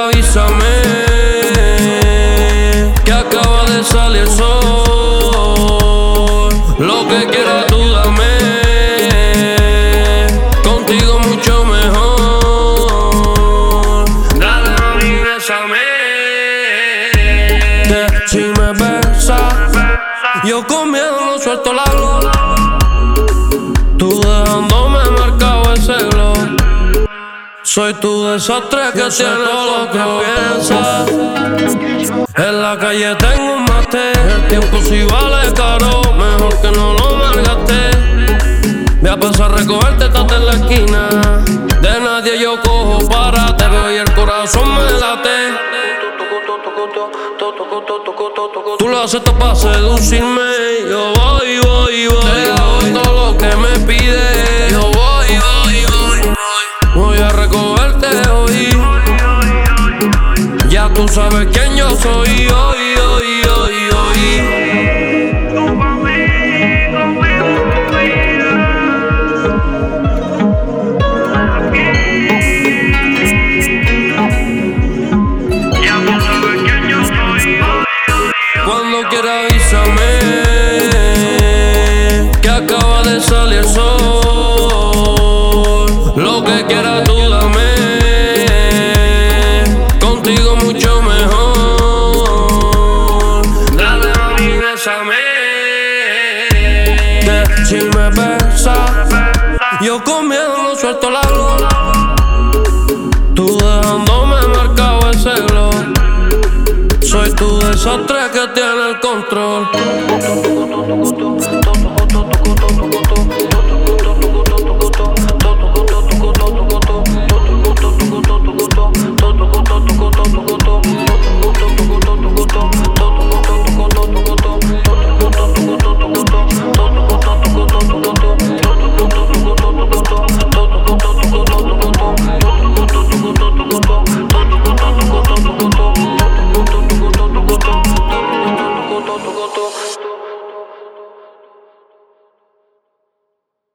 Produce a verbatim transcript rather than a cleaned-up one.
avísame que acaba de salir el sol. Lo que quieras tú dame, contigo mucho mejor. Dale mami, bésame, que si me besas yo con miedo no suelto la luz. Tú dejándome marcado ese glow. Soy tu desastre que tiene todo lo que piensas. En la calle tengo un mate. El tiempo si vale caro, mejor que no lo malgaste. Voy a pasar a recogerte, estás en la esquina. De nadie yo cojo para te veo y el corazón me late. Tú lo haces todo para seducirme. Yo voy, voy, voy. Te hago todo lo que me pides. Yo voy, voy, voy, voy. Voy a recogerte hoy. Ya tú sabes quién yo soy. Hoy, hoy, hoy, hoy. Tú pa' mí, conmigo tu vida. Ya tú sabes quién yo soy. Cuando quieras avísame que acaba de salir el sol. Lo que quieras tú dame, contigo mucho mejor. Dale mami, bésame, que si me besas yo con miedo no suelto la luz. Tú dejándome marcado ese glow. Soy tu desastre que tiene el control.